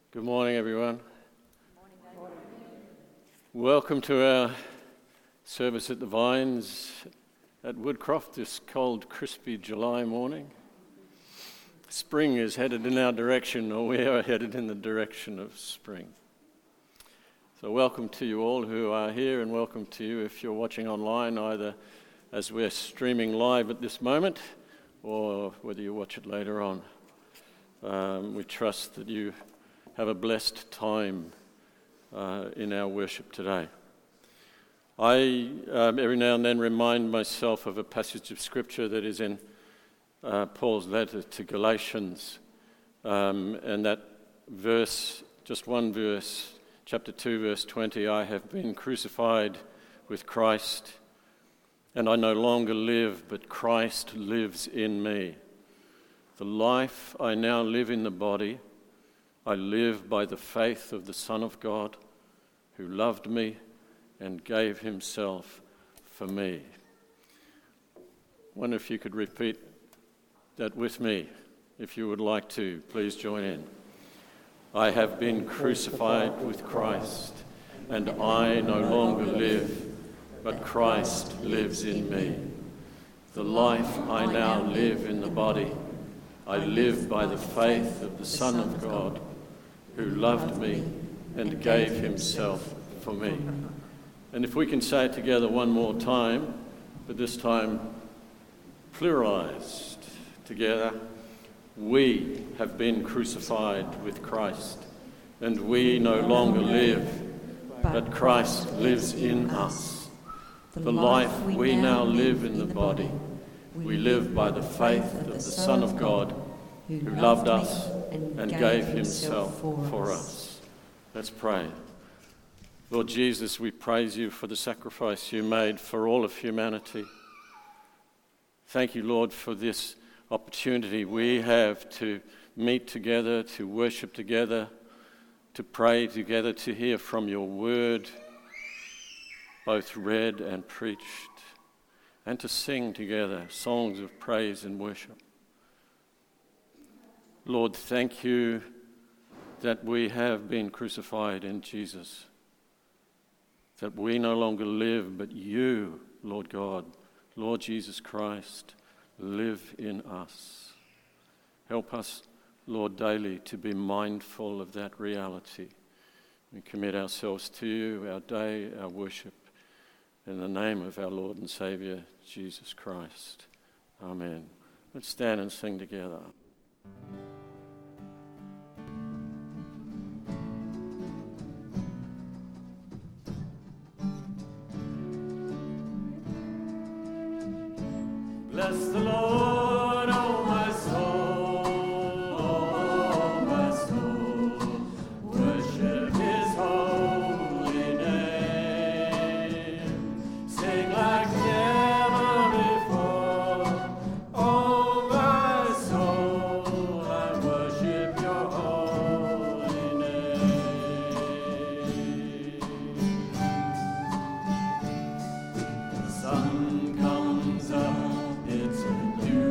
Good morning, everyone. Welcome to our service at the Vines at Woodcroft this cold, crispy July morning. Spring is headed in our direction, or we are headed in the direction of spring. So welcome to you all who are here, and welcome to you if you're watching online, either as we're streaming live at this moment, or whether you watch it later on. We trust that you have a blessed time in our worship today. I every now and then remind myself of a passage of scripture that is in Paul's letter to Galatians, and that verse, just one verse, chapter 2, verse 20, I have been crucified with Christ, and I no longer live, but Christ lives in me. The life I now live in the body, I live by the faith of the Son of God, who loved me and gave himself for me. I wonder if you could repeat that with me. If you would like to, please join in. I have been crucified with Christ, and I no longer live, but Christ lives in me. The life I now live in the body, I live by the faith of the Son of God, who loved me and gave himself for me. And if we can say it together one more time, but this time pluralized together, we have been crucified with Christ, and we no longer live, but Christ lives in us. The life we now live in the body, we live by the faith of the Son of God, who loved us and gave himself for us. Let's pray. Lord Jesus, we praise you for the sacrifice you made for all of humanity. Thank you, Lord, for this opportunity we have to meet together, to worship together, to pray together, to hear from your word, both read and preached, and to sing together songs of praise and worship. Lord, thank you that we have been crucified in Jesus, that we no longer live, but you, Lord God, Lord Jesus Christ, live in us. Help us, Lord, daily to be mindful of that reality. We commit ourselves to you, our day, our worship, in the name of our Lord and Saviour, Jesus Christ. Amen. Let's stand and sing together. Bless the Lord, oh my soul, oh my soul, worship his holy name. Sing like never before, oh my soul, I worship your holy name. The sun comes up, it's a new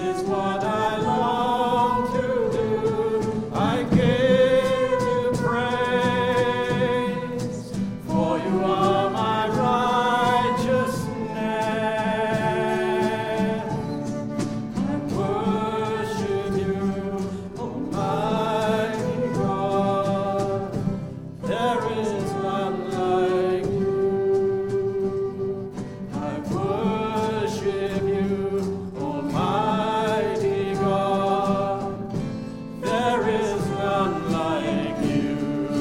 is what I long to do. I give you praise, for you are my righteousness. I worship you, Almighty God. There is none like you. I worship you, Almighty God. There is none like you.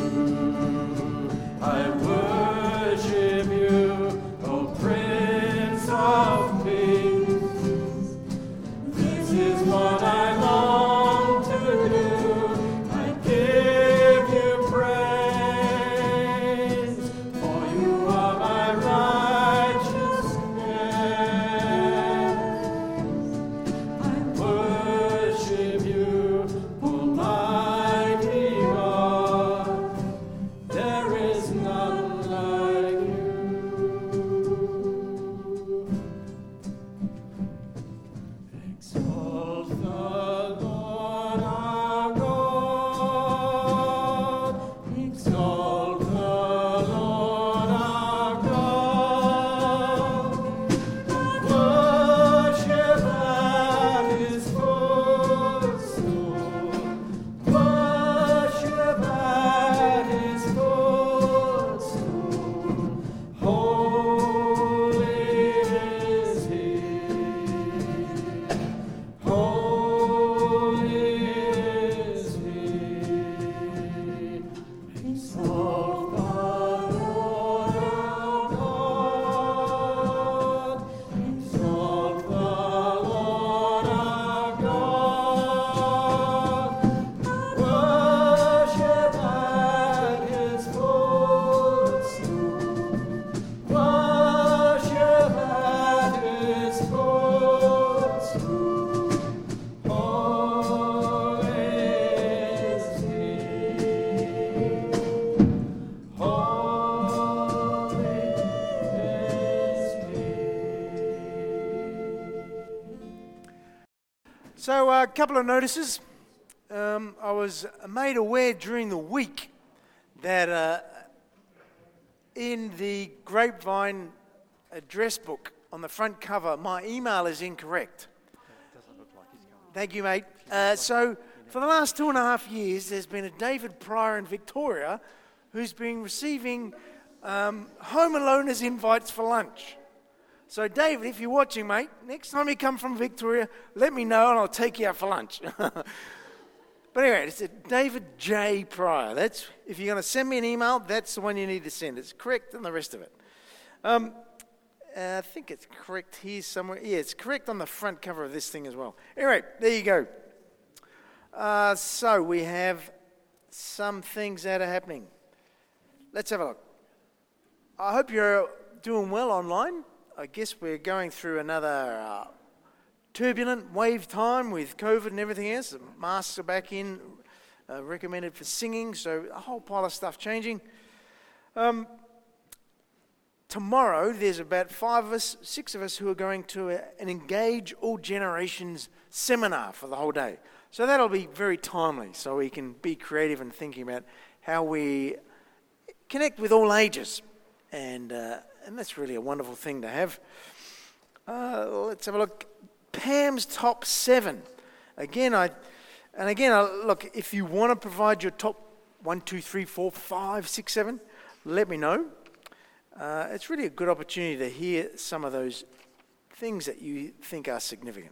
I worship you, O Prince of Peace. This is what I long to do. I give you praise, for you are my righteousness. I worship you, Almighty God. There is none like you. Exalt the Lord our God. Exalt the Lord our God. Worship at his footstool. Worship at his footstool. Holy is he. Holy is he. Exalt the Lord our God. Exalt the Lord our God. Worship at his footstool. Worship at his footstool. Holy is he. Holy is he. So, a couple of notices. I was made aware during the week that in the Grapevine address book on the front cover, my email is incorrect. Thank you, mate. So, for the last 2.5 years, there's been a David Pryor in Victoria who's been receiving home aloners invites for lunch. So, David, if you're watching, mate, next time you come from Victoria, let me know and I'll take you out for lunch. But anyway, it's a David J. Pryor. That's, if you're going to send me an email, that's the one you need to send. It's correct and the rest of it. I think it's correct here somewhere. Yeah, it's correct on the front cover of this thing as well. Anyway, there you go. So we have some things that are happening. Let's have a look. I hope you're doing well online. I guess we're going through another turbulent wave time with COVID and everything else. The masks are back in, recommended for singing, so a whole pile of stuff changing. Tomorrow, there's about 6 of us who are going to an Engage All Generations seminar for the whole day. So that'll be very timely, so we can be creative and thinking about how we connect with all ages. And that's really a wonderful thing to have. Let's have a look. Pam's top 7. Again, look, if you want to provide your top 1, 2, 3, 4, 5, 6, 7, let me know. It's really a good opportunity to hear some of those things that you think are significant.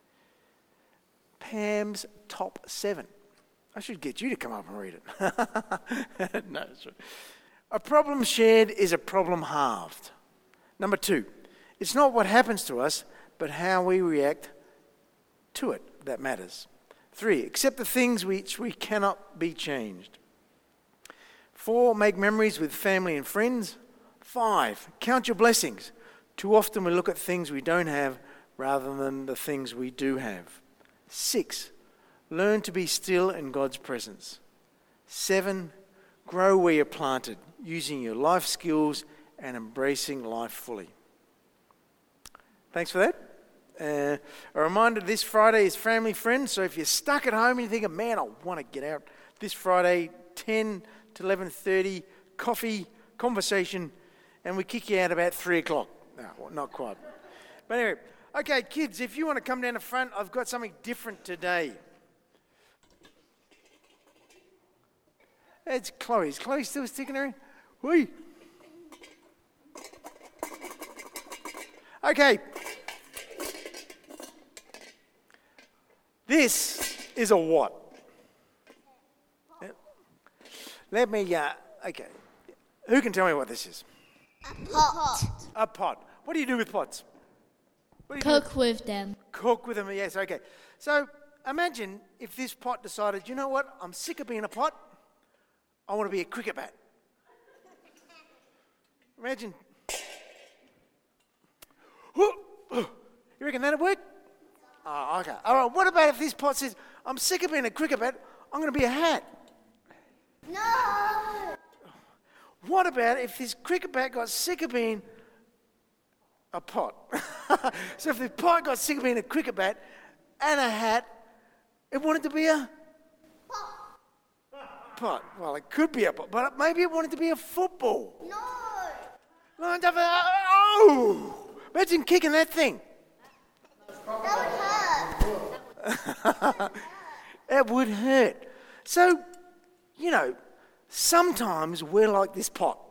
Pam's top 7. I should get you to come up and read it. No, that's right. A problem shared is a problem halved. Number 2, it's not what happens to us, but how we react to it that matters. 3, accept the things which we cannot be changed. 4, make memories with family and friends. 5, count your blessings. Too often we look at things we don't have rather than the things we do have. 6, learn to be still in God's presence. 7, grow where you're planted, using your life skills and embracing life fully. Thanks for that. A reminder, this Friday is Family Friends, so if you're stuck at home and you're thinking, man, I want to get out, this Friday, 10 to 11:30, coffee, conversation, and we kick you out about 3 o'clock. No, well, not quite. But anyway, okay, kids, if you want to come down the front, I've got something different today. It's Chloe. Is Chloe still sticking around? Whee! Okay. This is a what? Let me, okay. Who can tell me what this is? A pot. A pot. What do you do with pots? What do you Cook with them. Cook with them, yes, okay. So imagine if this pot decided, you know what, I'm sick of being a pot, I want to be a cricket bat. Imagine. You reckon that'd work? Oh, okay. All right, what about if this pot says, I'm sick of being a cricket bat, I'm going to be a hat? No! What about if this cricket bat got sick of being a pot? So if the pot got sick of being a cricket bat and a hat, it wanted to be a pot. Well, it could be a pot, but maybe it wanted to be a football. No! Lined up, oh! Imagine kicking that thing. That would hurt. It would hurt. So, you know, sometimes we're like this pot.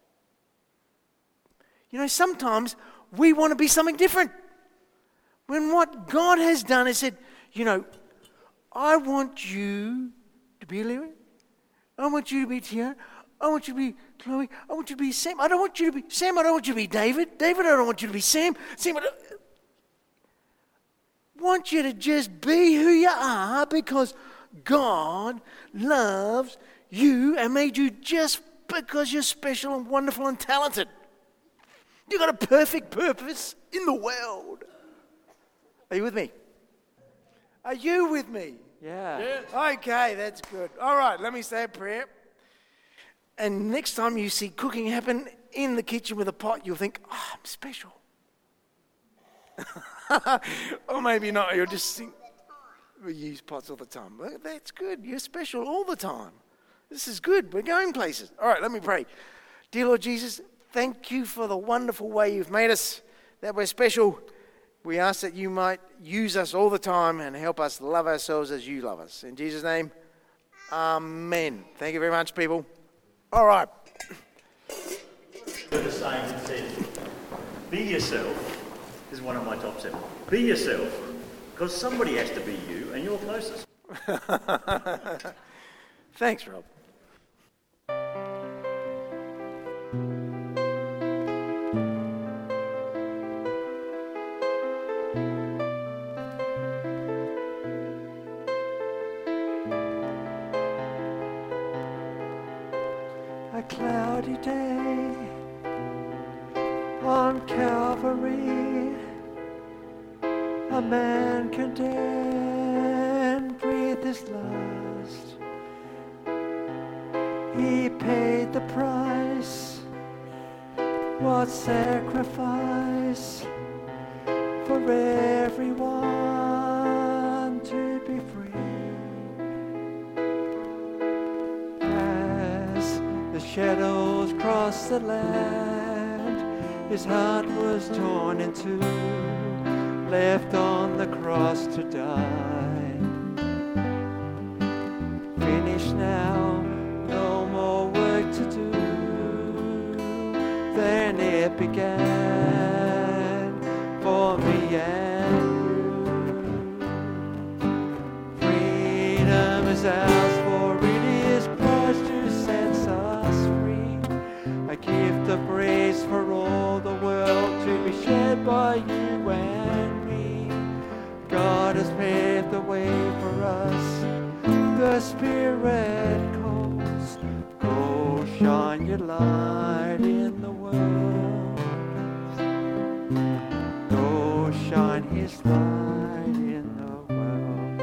You know, sometimes we want to be something different. When what God has done is said, you know, I want you to be Larry. I want you to be Tiara. I want you to be Chloe. I want you to be Sam. I don't want you to be Sam. I don't want you to be David. David, I don't want you to be Sam. Sam, I want you to just be who you are because God loves you and made you just because you're special and wonderful and talented. You've got a perfect purpose in the world. Are you with me? Are you with me? Yeah. Yes. Okay, that's good. All right, let me say a prayer. And next time you see cooking happen in the kitchen with a pot, you'll think, oh, I'm special. Or maybe not, you'll just think, we use pots all the time. Well, that's good, you're special all the time. This is good, we're going places. All right, let me pray. Dear Lord Jesus, thank you for the wonderful way you've made us, that we're special. We ask that you might use us all the time and help us love ourselves as you love us. In Jesus' name, amen. Thank you very much, people. All right. The saying that says, be yourself is one of my top 7. Be yourself, because somebody has to be you and you're closest. Thanks, Rob. A cloudy day on Calvary, a man condemned breathed his last. He paid the price, what sacrifice for everyone to be free. As the shadows crossed the land, his heart was torn in two, left on the cross to die. Finished now, no more work to do. Then it began for me and you. Freedom is ours, for it is Christ who sets us free. A gift of grace for all the world to be shared by you and me. God has paved the way for us. The Spirit calls. Go shine your light in the world. Go shine His light in the world.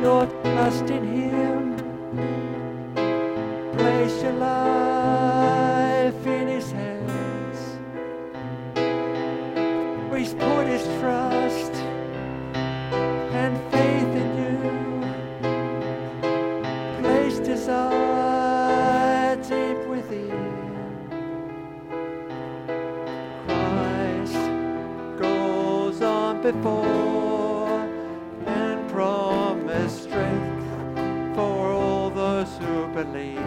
your trust in Him. Place your life in His hands. He's put His trust and faith in you. Placed desire deep within. Christ goes on before and promise strength for all those who believe.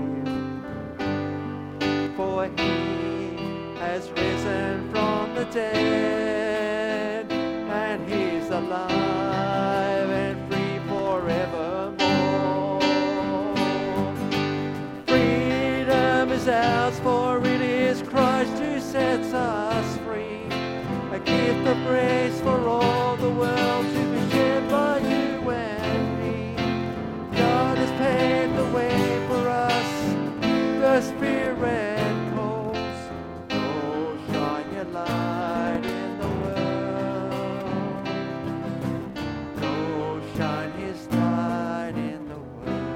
For He has risen from the dead, and He's alive and free forevermore. Freedom is ours, for it is Christ who sets us free. A gift of grace for all the world to be shared by you and me. God has paved the way for us. The Spirit calls. Oh, shine your light in the world. Go shine His light in the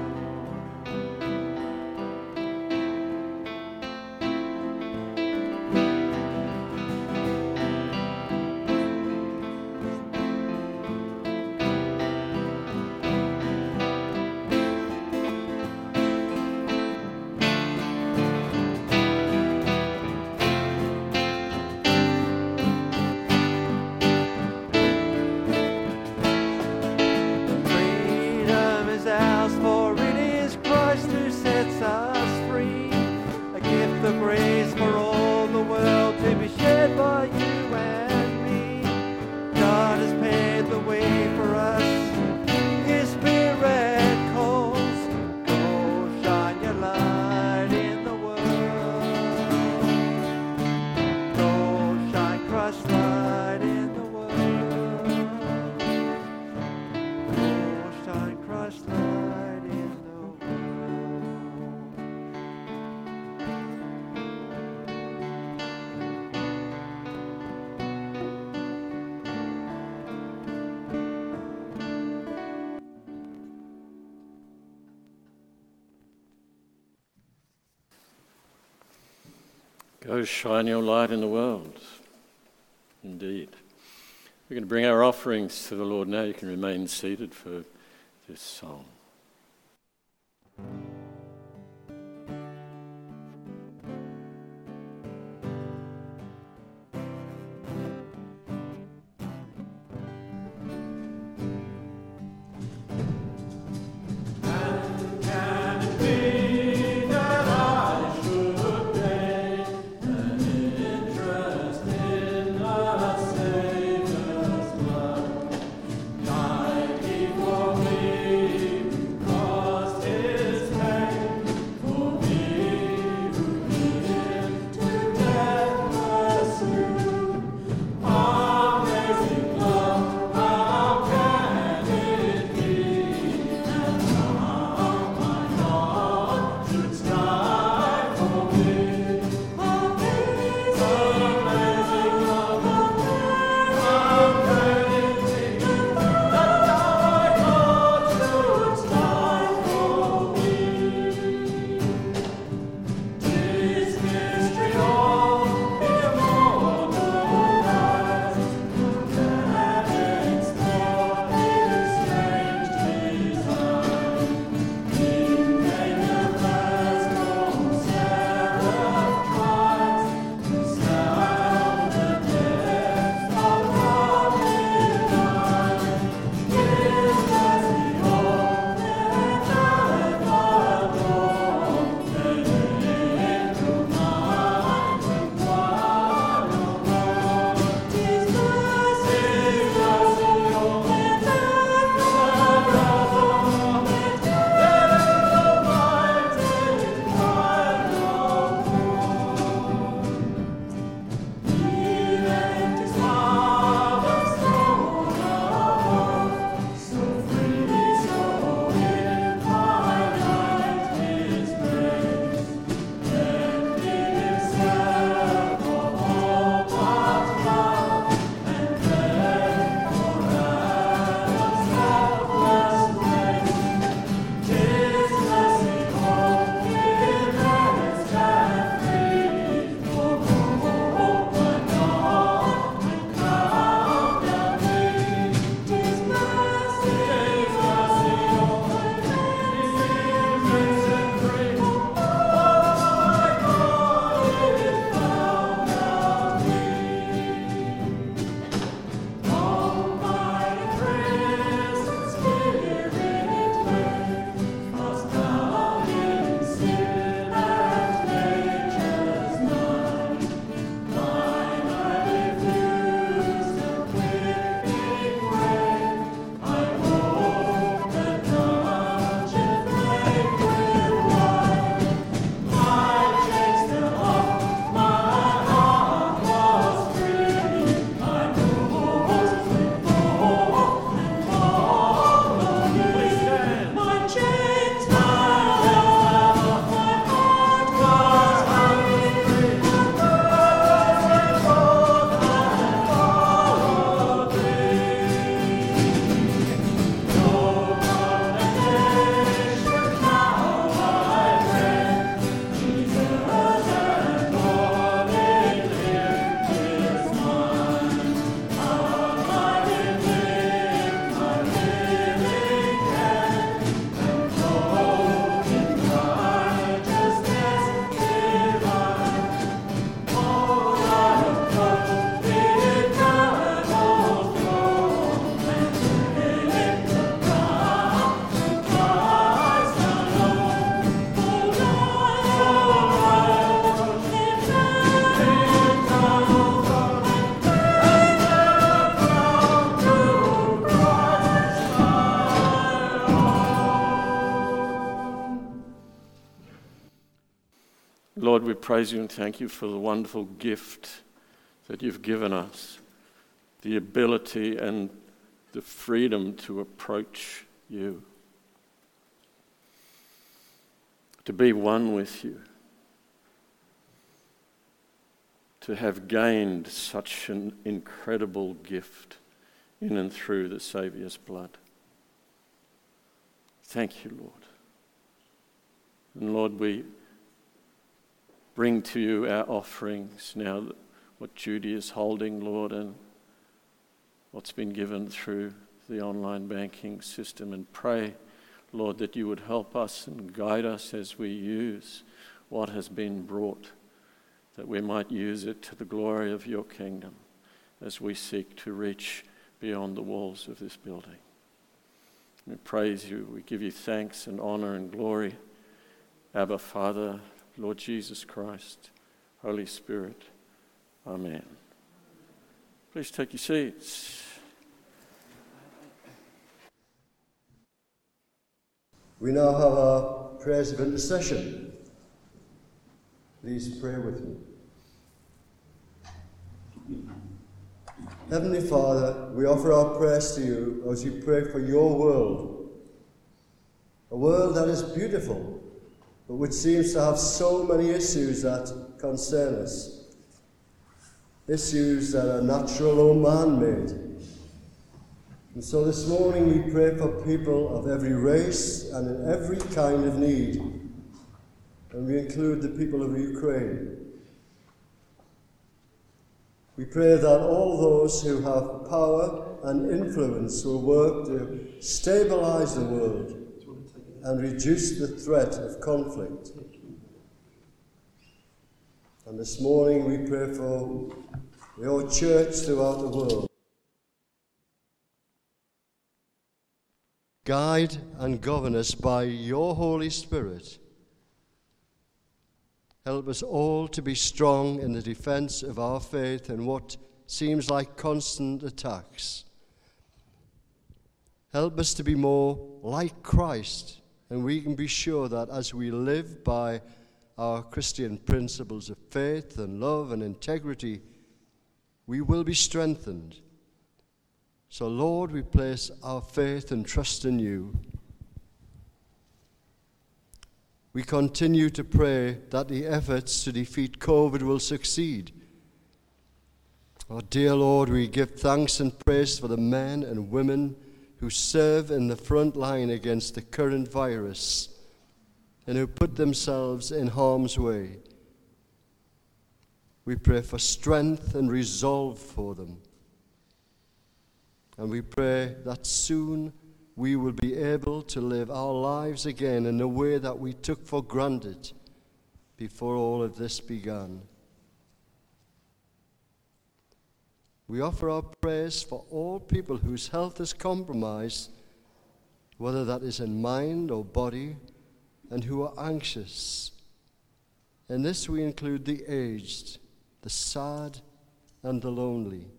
Freedom is ours, for it is Christ who sets us free. A gift of grace for all the world to be shared by you and me. God has paved the way for us. His Spirit calls. Go shine your light in the world. Go shine Christ's light in the world. Oh, shine Christ's light in the world. Go shine your light in the world. Indeed. We're going to bring our offerings to the Lord now. You can remain seated for this song. Before me, 'cause His Lord, we praise you and thank you for the wonderful gift that you've given us, the ability and the freedom to approach you, to be one with you, to have gained such an incredible gift in and through the Saviour's blood. Thank you, Lord. And Lord, we bring to you our offerings now, what Judy is holding, Lord, and what's been given through the online banking system, and pray, Lord, that you would help us and guide us as we use what has been brought, that we might use it to the glory of your kingdom as we seek to reach beyond the walls of this building. We praise you, we give you thanks and honor and glory. Abba, Father, Lord Jesus Christ, Holy Spirit, amen. Please take your seats. We now have our prayers of intercession. Please pray with me. Heavenly Father, we offer our prayers to you as we pray for your world. A world that is beautiful, but which seems to have so many issues that concern us. Issues that are natural or man-made. And so this morning we pray for people of every race and in every kind of need. And we include the people of Ukraine. We pray that all those who have power and influence will work to stabilize the world and reduce the threat of conflict. And this morning we pray for your church throughout the world. Guide and govern us by your Holy Spirit. Help us all to be strong in the defense of our faith in what seems like constant attacks. Help us to be more like Christ, and we can be sure that as we live by our Christian principles of faith and love and integrity, we will be strengthened. So, Lord, we place our faith and trust in you. We continue to pray that the efforts to defeat COVID will succeed. Oh, dear Lord, we give thanks and praise for the men and women who serve in the front line against the current virus and who put themselves in harm's way. We pray for strength and resolve for them. And we pray that soon we will be able to live our lives again in a way that we took for granted before all of this began. We offer our prayers for all people whose health is compromised, whether that is in mind or body, and who are anxious. In this we include the aged, the sad, and the lonely.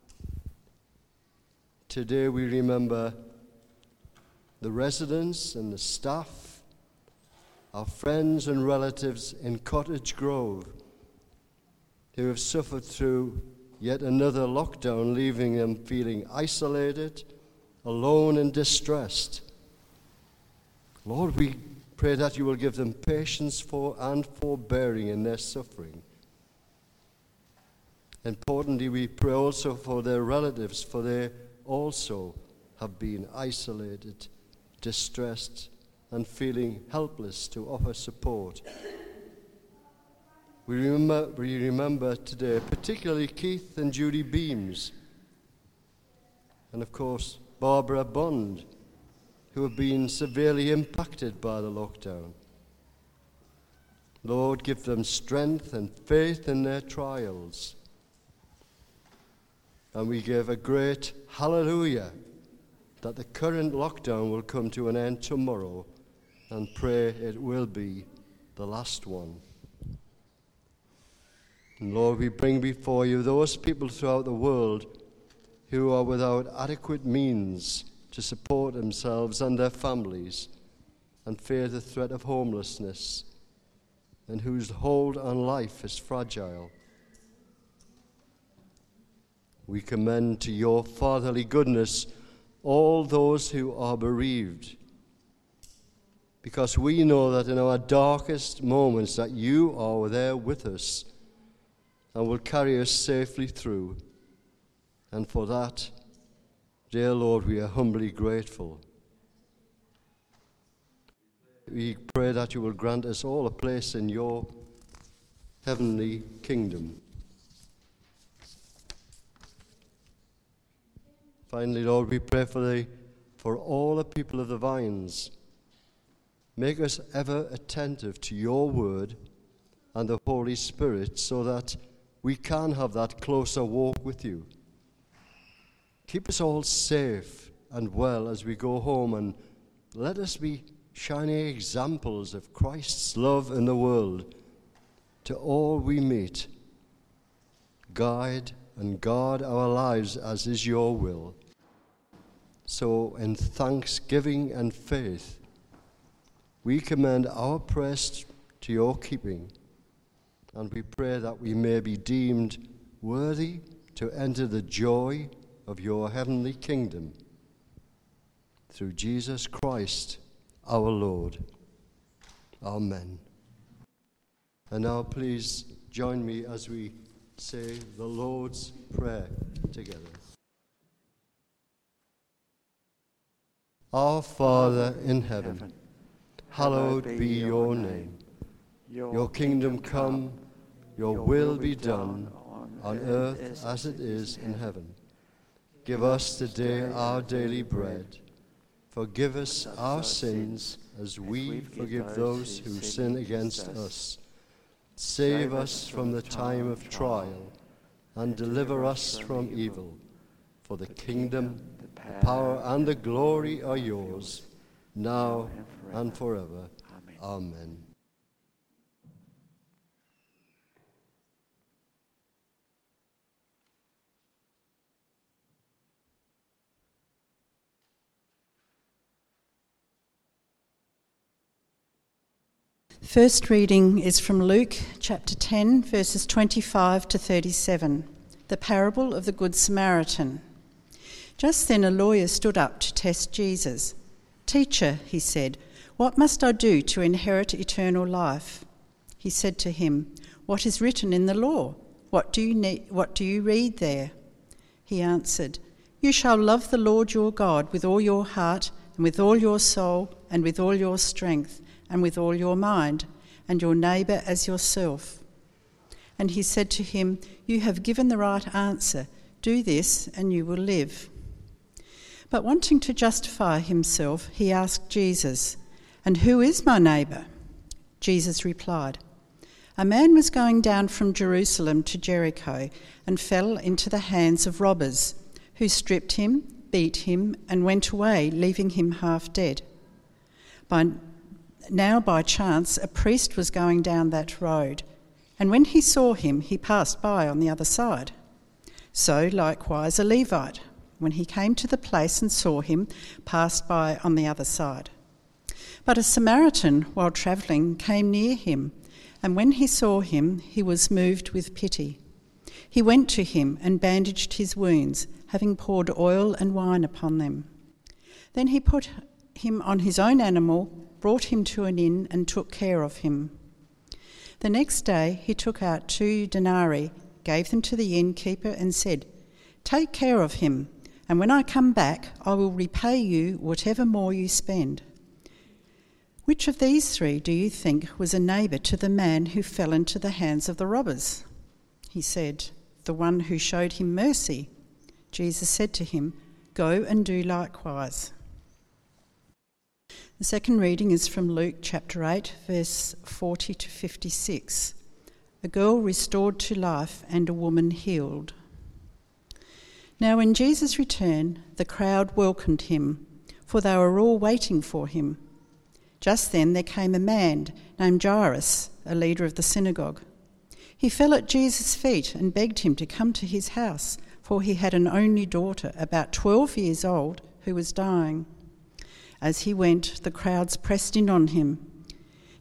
Today we remember the residents and the staff, our friends and relatives in Cottage Grove, who have suffered through yet another lockdown, leaving them feeling isolated, alone and distressed. Lord, we pray that you will give them patience and forbearing in their suffering. Importantly, we pray also for their relatives, for they also have been isolated, distressed, and feeling helpless to offer support. We remember today particularly Keith and Judy Beams, and of course Barbara Bond, who have been severely impacted by the lockdown. Lord, give them strength and faith in their trials. And we give a great hallelujah that the current lockdown will come to an end tomorrow, and pray it will be the last one. And Lord, we bring before you those people throughout the world who are without adequate means to support themselves and their families and fear the threat of homelessness. and whose hold on life is fragile. We commend to your fatherly goodness all those who are bereaved, because we know that in our darkest moments that you are there with us and will carry us safely through. And for that, dear Lord, we are humbly grateful. We pray that you will grant us all a place in your heavenly kingdom. Finally, Lord, we pray for all the people of the Vines. Make us ever attentive to your word and the Holy Spirit so that we can have that closer walk with you. Keep us all safe and well as we go home, and let us be shining examples of Christ's love in the world to all we meet. Guide and guard our lives as is your will. So in thanksgiving and faith, we commend our prayers to your keeping, and we pray that we may be deemed worthy to enter the joy of your heavenly kingdom. Through Jesus Christ, our Lord. Amen. And now please join me as we say the Lord's Prayer together. Our Father in heaven, hallowed be your name. Your kingdom come, your will be done, on earth as it is in heaven. Give us today our daily bread. Forgive us our sins as we forgive those who sin against us. Save us from the time of trial and deliver us from evil. For the kingdom, the power, and the glory are yours, now and forever. Amen. First reading is from Luke chapter 10, verses 25 to 37, the parable of the Good Samaritan. Just then a lawyer stood up to test Jesus. "Teacher," he said, "what must I do to inherit eternal life?" He said to him, "What is written in the law? What do you read there?" He answered, "You shall love the Lord your God with all your heart and with all your soul and with all your strength and with all your mind, and your neighbour as yourself." And he said to him, "You have given the right answer. Do this and you will live." But wanting to justify himself, he asked Jesus, "And who is my neighbour?" Jesus replied, "A man was going down from Jerusalem to Jericho and fell into the hands of robbers, who stripped him, beat him, and went away, leaving him half dead. By chance, a priest was going down that road, and when he saw him, he passed by on the other side. So likewise a Levite, when he came to the place and saw him, passed by on the other side. But a Samaritan, while travelling, came near him, and when he saw him, he was moved with pity. He went to him and bandaged his wounds, having poured oil and wine upon them. Then he put him on his own animal, brought him to an inn, and took care of him. The next day he took out 2 denarii, gave them to the innkeeper, and said, "Take care of him, and when I come back I will repay you whatever more you spend." Which of these 3 do you think was a neighbour to the man who fell into the hands of the robbers? He said, "The one who showed him mercy." Jesus said to him, "Go and do likewise." The second reading is from Luke chapter 8, verse 40 to 56. A girl restored to life and a woman healed. Now when Jesus returned, the crowd welcomed him, for they were all waiting for him. Just then there came a man named Jairus, a leader of the synagogue. He fell at Jesus' feet and begged him to come to his house, for he had an only daughter, about 12 years old, who was dying. As he went, the crowds pressed in on him.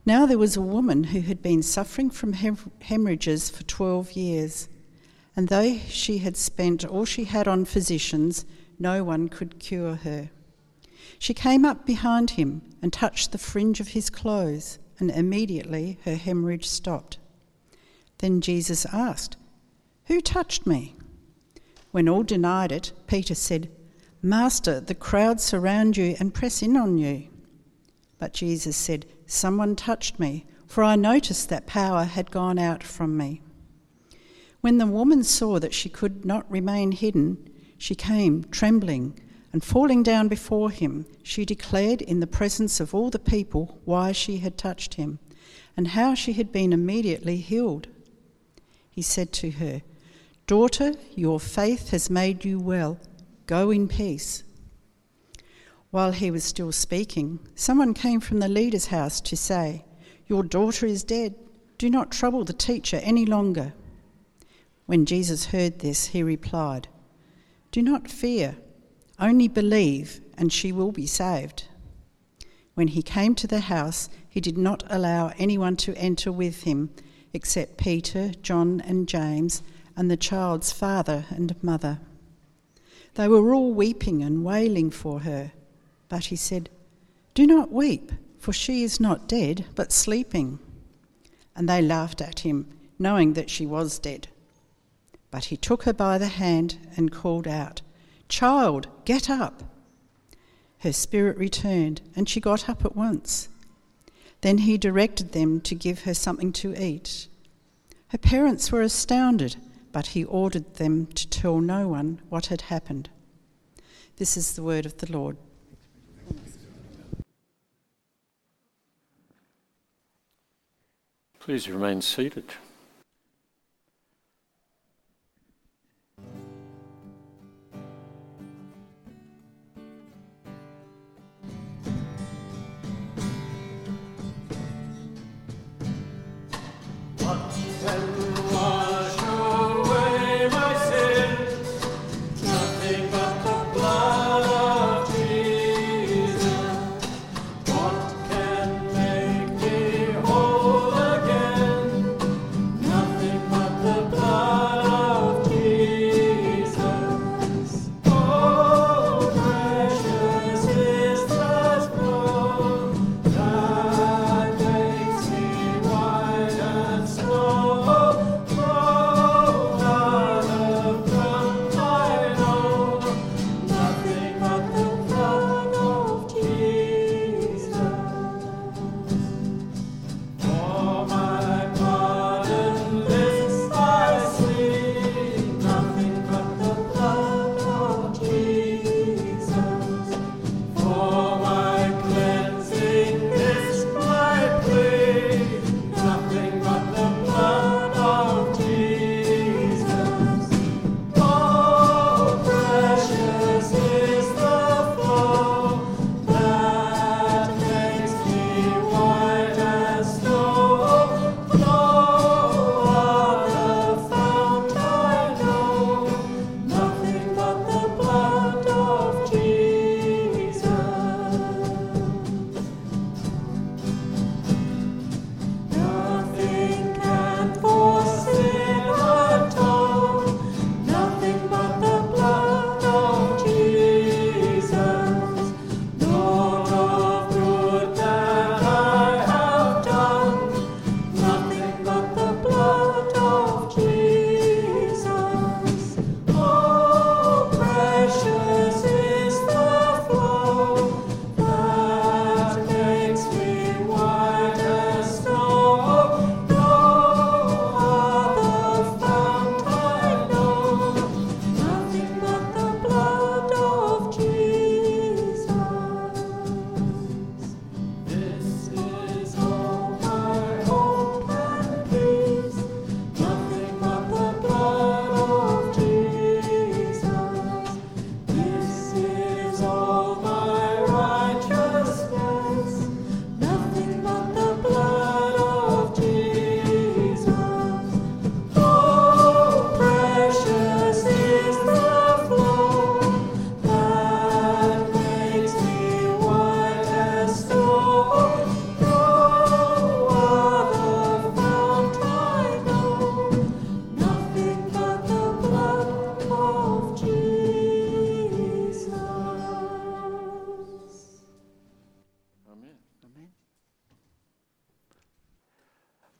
Now there was a woman who had been suffering from hemorrhages for 12 years, and though she had spent all she had on physicians, no one could cure her. She came up behind him and touched the fringe of his clothes, and immediately her hemorrhage stopped. Then Jesus asked, "Who touched me?" When all denied it, Peter said, "Master, the crowd surround you and press in on you." But Jesus said, "Someone touched me, for I noticed that power had gone out from me." When the woman saw that she could not remain hidden, she came trembling, and falling down before him, she declared in the presence of all the people why she had touched him, and how she had been immediately healed. He said to her, "Daughter, your faith has made you well. Go in peace." While he was still speaking, someone came from the leader's house to say, "Your daughter is dead. Do not trouble the teacher any longer." When Jesus heard this, he replied, "Do not fear, only believe, and she will be saved." When he came to the house, he did not allow anyone to enter with him except Peter, John, and James, and the child's father and mother. They were all weeping and wailing for her. But he said, "Do not weep, for she is not dead, but sleeping." And they laughed at him, knowing that she was dead. But he took her by the hand and called out, "Child, get up." Her spirit returned, and she got up at once. Then he directed them to give her something to eat. Her parents were astounded, but he ordered them to tell no one what had happened. This is the word of the Lord. Please remain seated. That makes me white and snow.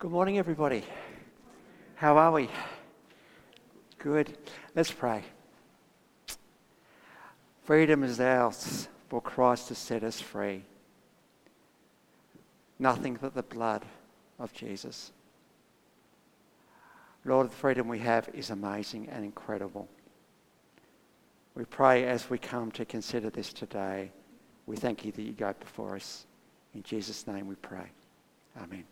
Good morning, everybody. How are we? Good. Let's pray. Freedom is ours, for Christ has set us free. Nothing but the blood of Jesus. Lord, the freedom we have is amazing and incredible. We pray as we come to consider this today, we thank you that you go before us. In Jesus' name we pray. Amen.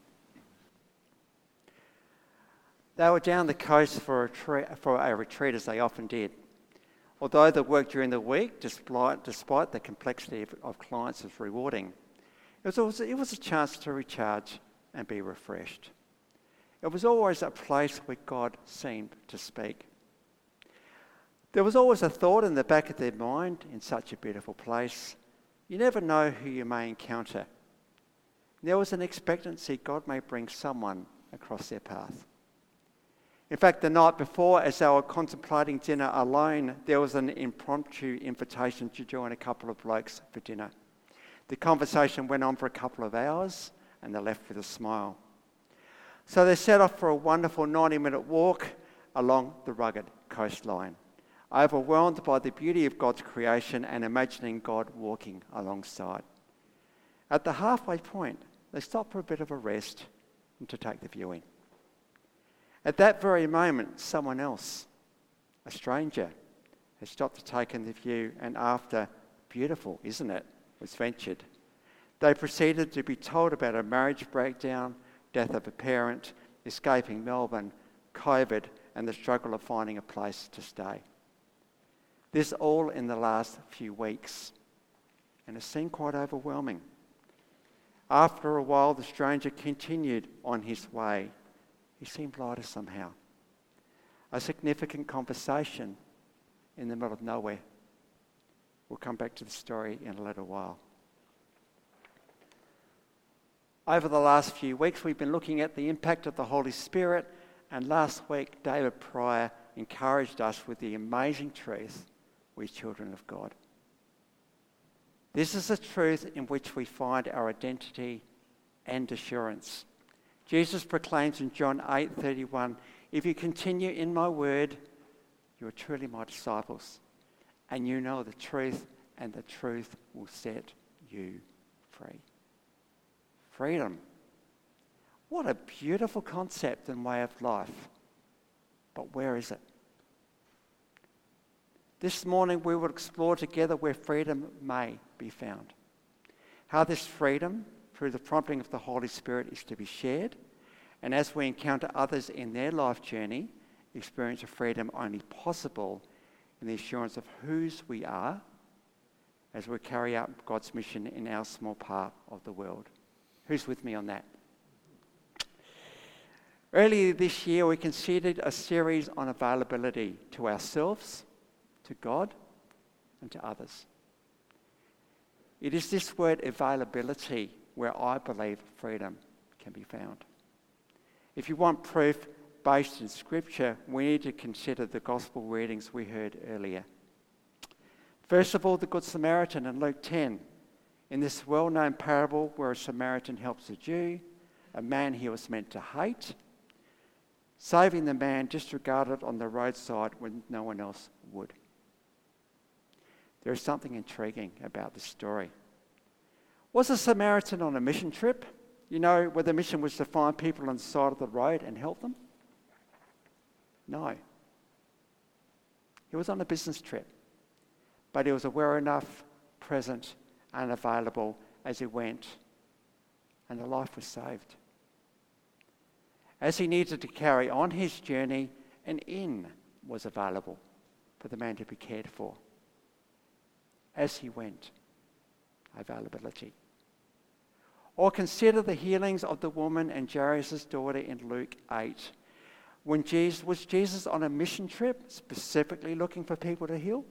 They were down the coast for a retreat, as they often did. Although the work during the week, despite the complexity of clients, was rewarding, it was a chance to recharge and be refreshed. It was always a place where God seemed to speak. There was always a thought in the back of their mind, in such a beautiful place, you never know who you may encounter. There was an expectancy God may bring someone across their path. In fact, the night before, as they were contemplating dinner alone, there was an impromptu invitation to join a couple of blokes for dinner. The conversation went on for a couple of hours, and they left with a smile. So they set off for a wonderful 90-minute walk along the rugged coastline, overwhelmed by the beauty of God's creation and imagining God walking alongside. At the halfway point, they stopped for a bit of a rest and to take the view in. At that very moment, someone else, a stranger, had stopped to take in the view, and after, beautiful, isn't it, was ventured. They proceeded to be told about a marriage breakdown, death of a parent, escaping Melbourne, COVID, and the struggle of finding a place to stay. This all in the last few weeks, and it seemed quite overwhelming. After a while, the stranger continued on his way. He seemed lighter somehow. A significant conversation in the middle of nowhere. We'll come back to the story in a little while. Over the last few weeks, we've been looking at the impact of the Holy Spirit, and last week, David Pryor encouraged us with the amazing truth, we're children of God. This is a truth in which we find our identity and assurance. Jesus proclaims in John 8:31, if you continue in my word, you are truly my disciples, and you know the truth, and the truth will set you free. Freedom. What a beautiful concept and way of life. But where is it? This morning we will explore together where freedom may be found. How this freedom, through the prompting of the Holy Spirit, is to be shared, and as we encounter others in their life journey, experience of freedom only possible in the assurance of whose we are as we carry out God's mission in our small part of the world. Who's with me on that? Earlier this year, we considered a series on availability to ourselves, to God, and to others. It is this word availability where I believe freedom can be found. If you want proof based in Scripture, we need to consider the gospel readings we heard earlier. First of all, the Good Samaritan in Luke 10. In this well-known parable where a Samaritan helps a Jew, a man he was meant to hate, saving the man disregarded on the roadside when no one else would. There is something intriguing about this story. Was the Samaritan on a mission trip? You know, where the mission was to find people on the side of the road and help them? No. He was on a business trip, but he was aware enough, present, and available as he went, and a life was saved. As he needed to carry on his journey, an inn was available for the man to be cared for. As he went, availability. Or consider the healings of the woman and Jairus' daughter in Luke 8. Was Jesus on a mission trip, specifically looking for people to heal?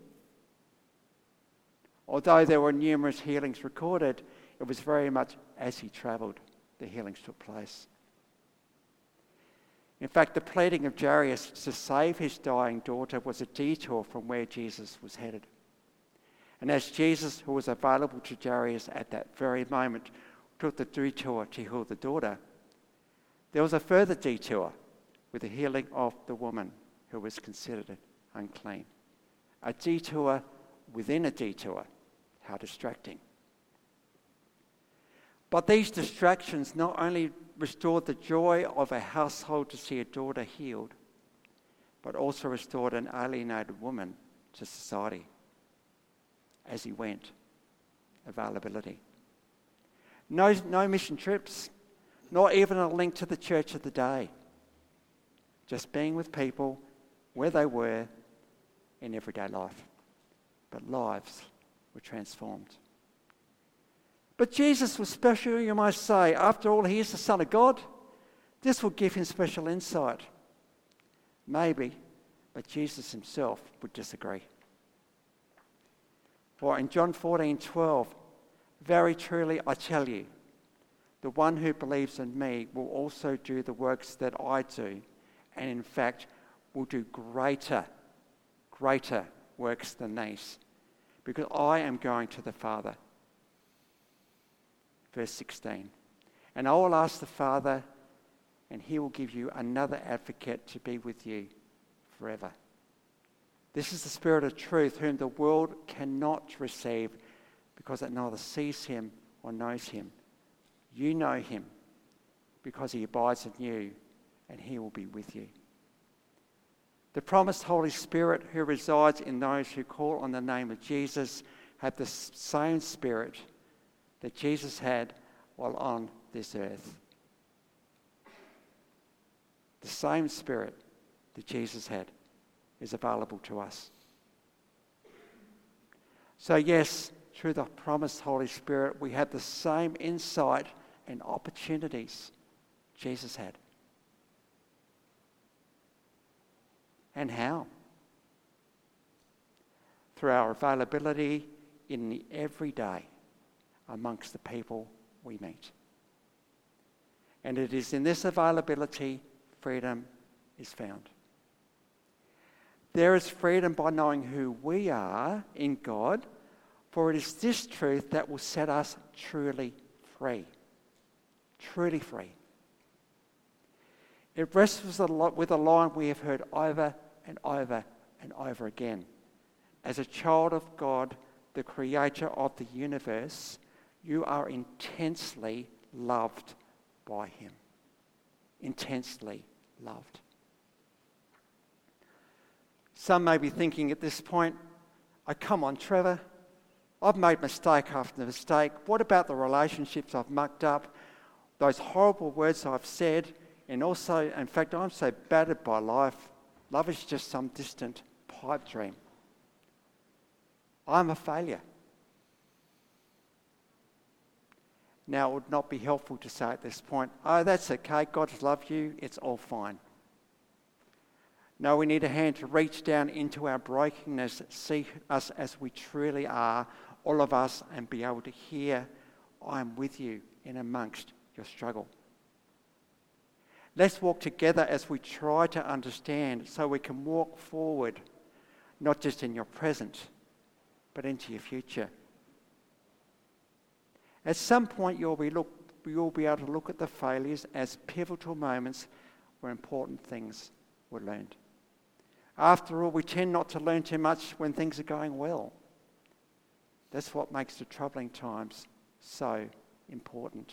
Although there were numerous healings recorded, it was very much as he travelled, the healings took place. In fact, the pleading of Jairus to save his dying daughter was a detour from where Jesus was headed. And as Jesus, who was available to Jairus at that very moment, took the detour to heal the daughter, There was a further detour with the healing of the woman who was considered unclean. A detour within a detour. How distracting. But these distractions not only restored the joy of a household to see a daughter healed, but also restored an alienated woman to society. As he went, availability. No mission trips, not even a link to the church of the day. Just being with people where they were in everyday life. But lives were transformed. But Jesus was special, you might say. After all, he is the Son of God. This will give him special insight. Maybe, but Jesus himself would disagree. For in John 14:12, very truly I tell you, the one who believes in me will also do the works that I do, and in fact will do greater works than these, because I am going to the Father. Verse 16, and I will ask the Father, and he will give you another advocate to be with you forever. This is the Spirit of truth, whom the world cannot receive because it neither sees him or knows him. You know him because he abides in you, and he will be with you. The promised Holy Spirit who resides in those who call on the name of Jesus have the same Spirit that Jesus had while on this earth. The same Spirit that Jesus had is available to us. So yes, through the promised Holy Spirit, we have the same insight and opportunities Jesus had. And how? Through our availability in the everyday amongst the people we meet. And it is in this availability freedom is found. There is freedom by knowing who we are in God, for it is this truth that will set us truly free. Truly free. It rests with a line we have heard over and over and over again. As a child of God, the creator of the universe, you are intensely loved by him. Intensely loved. Some may be thinking at this point, oh, come on, Trevor. I've made mistake after mistake. What about the relationships I've mucked up? Those horrible words I've said? And also, in fact, I'm so battered by life. Love is just some distant pipe dream. I'm a failure. Now, it would not be helpful to say at this point, oh, that's okay, God loves you, it's all fine. No, we need a hand to reach down into our brokenness, see us as we truly are, all of us, and be able to hear, I am with you in amongst your struggle. Let's walk together as we try to understand so we can walk forward, not just in your present, but into your future. At some point, you'll be able to look at the failures as pivotal moments where important things were learned. After all, we tend not to learn too much when things are going well. That's what makes the troubling times so important.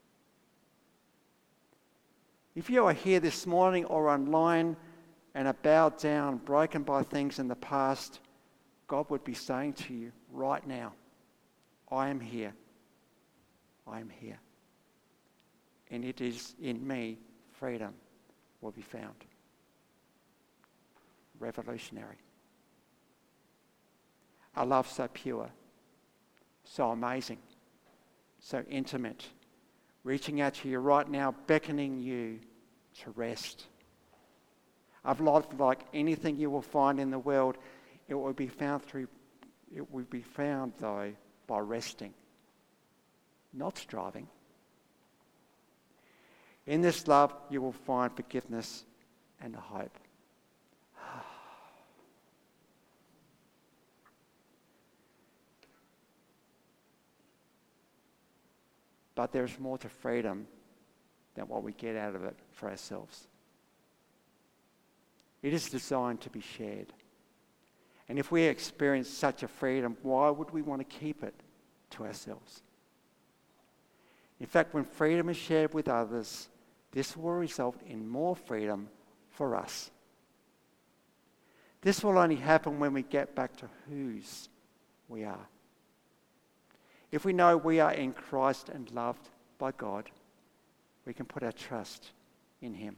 If you are here this morning or online and are bowed down, broken by things in the past, God would be saying to you right now, I am here. I am here. And it is in me freedom will be found. Revolutionary. A love so pure, so amazing, so intimate, reaching out to you right now, beckoning you to rest. A love like anything you will find in the world, it will be found though by resting, not striving. In this love, you will find forgiveness and a hope. But there is more to freedom than what we get out of it for ourselves. It is designed to be shared. And if we experience such a freedom, why would we want to keep it to ourselves? In fact, when freedom is shared with others, this will result in more freedom for us. This will only happen when we get back to whose we are. If we know we are in Christ and loved by God, we can put our trust in Him.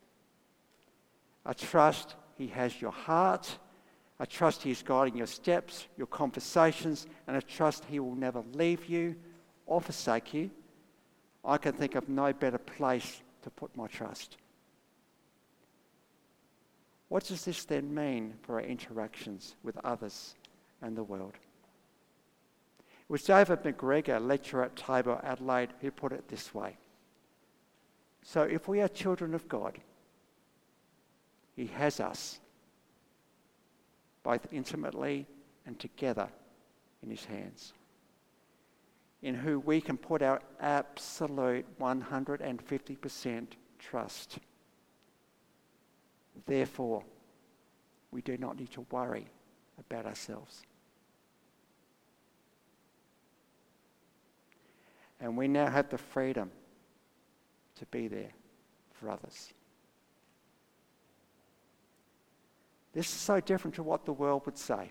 I trust He has your heart. I trust He is guiding your steps, your conversations, and I trust He will never leave you or forsake you. I can think of no better place to put my trust. What does this then mean for our interactions with others and the world? It was David McGregor, lecturer at Tabor, Adelaide, who put it this way. So if we are children of God, He has us, both intimately and together, in His hands, in who we can put our absolute 150% trust. Therefore, we do not need to worry about ourselves. And we now have the freedom to be there for others. This is so different to what the world would say.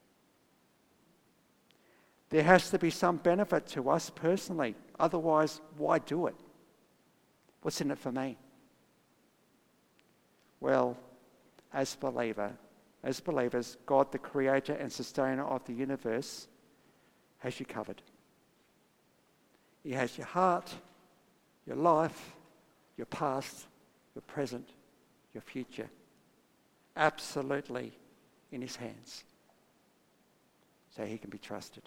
There has to be some benefit to us personally. Otherwise, why do it? What's in it for me? Well, as believers, God, the creator and sustainer of the universe, has you covered. He has your heart, your life, your past, your present, your future, absolutely in His hands, so He can be trusted.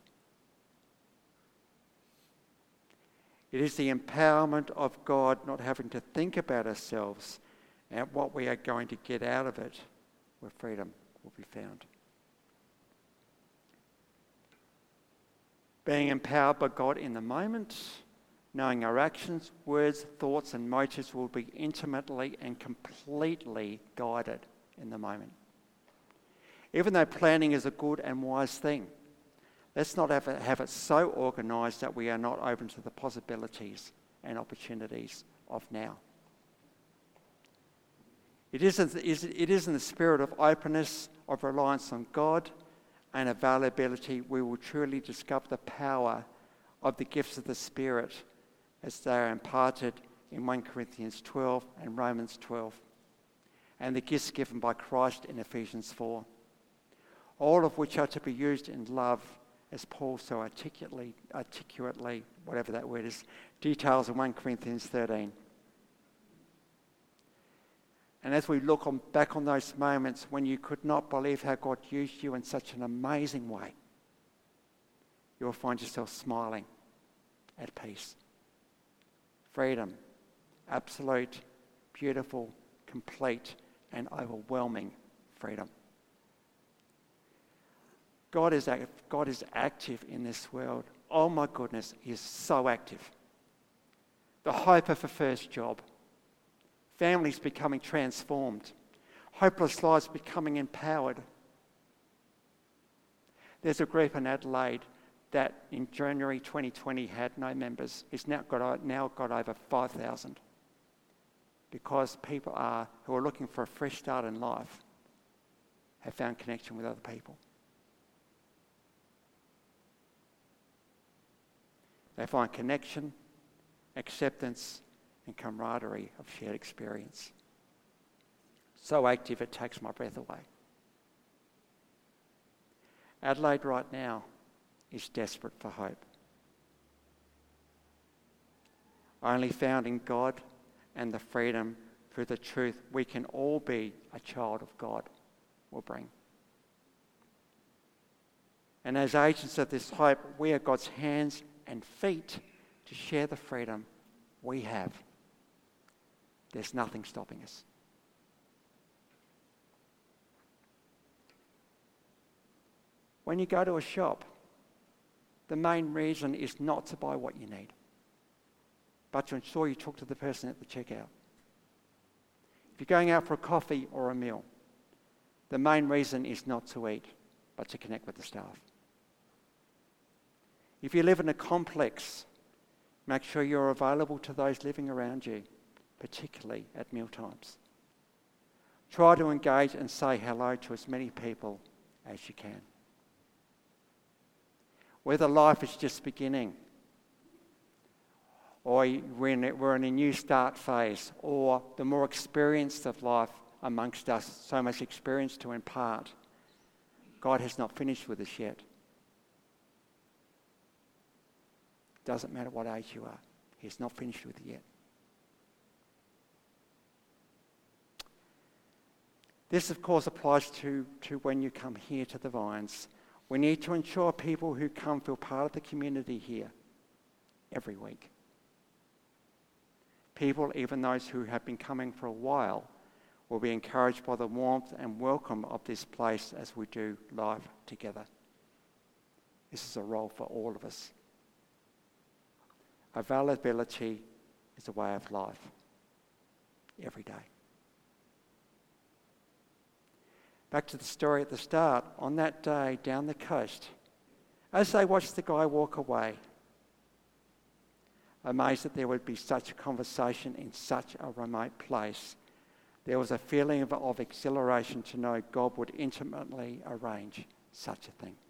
It is the empowerment of God, not having to think about ourselves and what we are going to get out of it, where freedom will be found. Being empowered by God in the moment, knowing our actions, words, thoughts, and motives will be intimately and completely guided in the moment. Even though planning is a good and wise thing, let's not have it so organised that we are not open to the possibilities and opportunities of now. It is in the spirit of openness, of reliance on God and availability, we will truly discover the power of the gifts of the Spirit as they are imparted in 1 Corinthians 12 and Romans 12, and the gifts given by Christ in Ephesians 4, all of which are to be used in love, as Paul so articulately, whatever that word is, details in 1 Corinthians 13. And as we look back on those moments when you could not believe how God used you in such an amazing way, you'll find yourself smiling at peace. Freedom, absolute, beautiful, complete, and overwhelming freedom. God is active in this world. Oh my goodness, He is so active. The hope of a first job, families becoming transformed, hopeless lives becoming empowered. There's a group in Adelaide that in January 2020 had no members. It's now got over 5,000 because people who are looking for a fresh start in life have found connection with other people. They find connection, acceptance, and camaraderie of shared experience. So active it takes my breath away. Adelaide right now is desperate for hope. Only found in God and the freedom through the truth we can all be a child of God will bring. And as agents of this hope, we are God's hands and feet to share the freedom we have. There's nothing stopping us. When you go to a shop, the main reason is not to buy what you need, but to ensure you talk to the person at the checkout. If you're going out for a coffee or a meal, the main reason is not to eat, but to connect with the staff. If you live in a complex, make sure you're available to those living around you, particularly at mealtimes. Try to engage and say hello to as many people as you can. Whether life is just beginning, or we're in a new start phase, or the more experienced of life amongst us, so much experience to impart, God has not finished with us yet. Doesn't matter what age you are, He's not finished with you yet. This, of course, applies to when you come here to the Vines. We need to ensure people who come feel part of the community here every week. People, even those who have been coming for a while, will be encouraged by the warmth and welcome of this place as we do life together. This is a role for all of us. Availability is a way of life every day. Back to the story at the start. On that day down the coast, as they watched the guy walk away, amazed that there would be such a conversation in such a remote place, there was a feeling of exhilaration to know God would intimately arrange such a thing.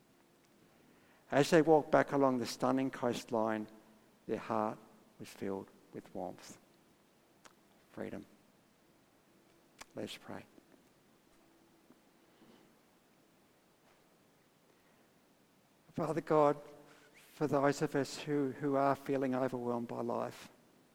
As they walked back along the stunning coastline, their heart was filled with warmth. Freedom. Let's pray. Father God, for those of us who are feeling overwhelmed by life,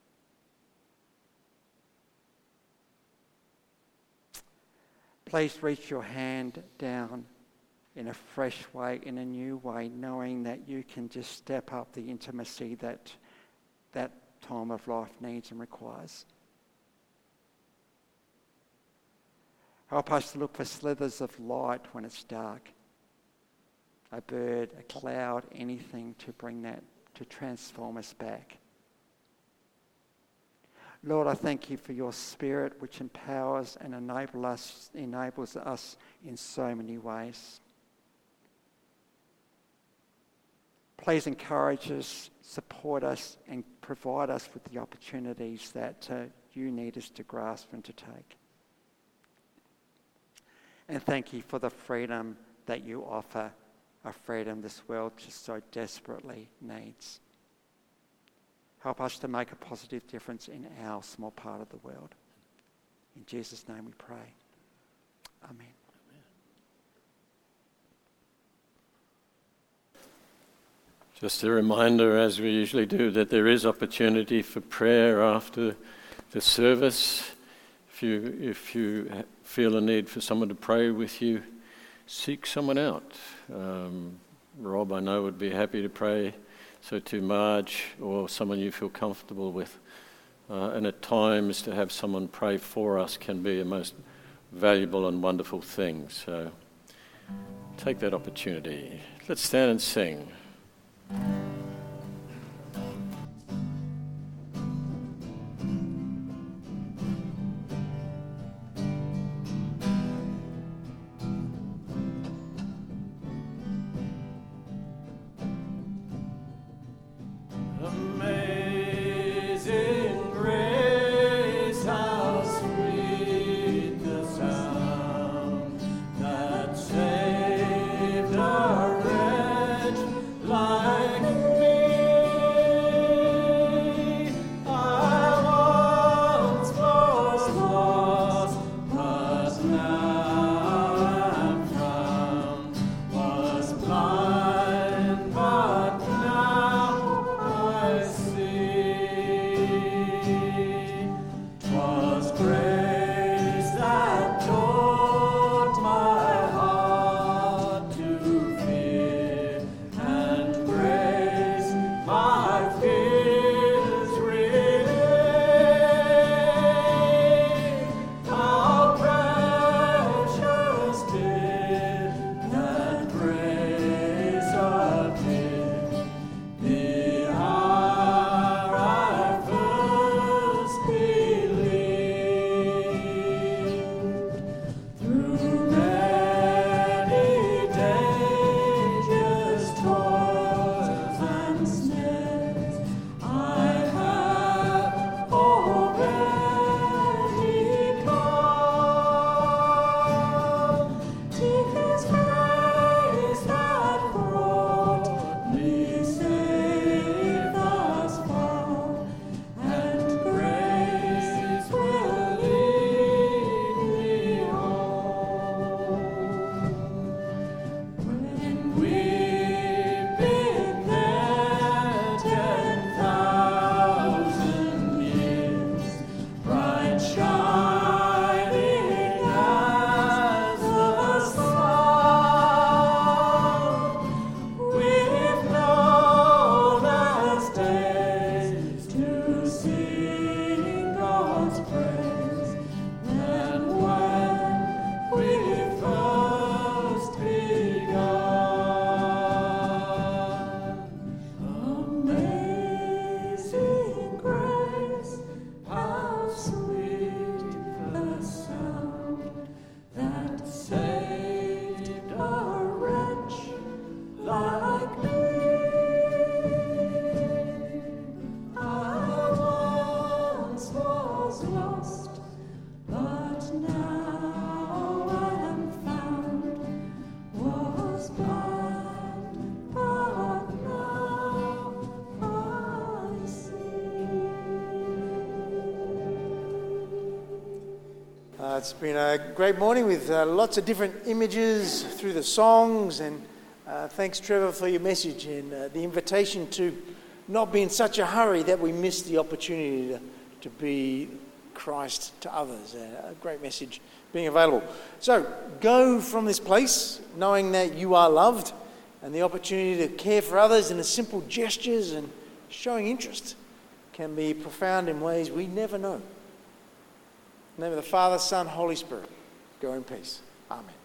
please reach your hand down in a fresh way, in a new way, knowing that you can just step up the intimacy that time of life needs and requires. Help us to look for slithers of light when it's dark. A bird, a cloud, anything to bring that, to transform us back. Lord, I thank you for your Spirit which empowers and enables us in so many ways. Please encourage us, support us, and provide us with the opportunities that you need us to grasp and to take. And thank you for the freedom that you offer, a freedom this world just so desperately needs. Help us to make a positive difference in our small part of the world. In Jesus' name we pray. Amen. Just a reminder, as we usually do, that there is opportunity for prayer after the service. If you feel a need for someone to pray with you, seek someone out. Rob, I know, would be happy to pray. So to Marge, or someone you feel comfortable with. And at times to have someone pray for us can be a most valuable and wonderful thing. So take that opportunity. Let's stand and sing. Like It's been a great morning with lots of different images through the songs, and thanks, Trevor, for your message and the invitation to not be in such a hurry that we miss the opportunity to be Christ to others. A great message being available. So go from this place knowing that you are loved, and the opportunity to care for others in the simple gestures and showing interest can be profound in ways we never know. In the name of the Father, Son, Holy Spirit, go in peace. Amen.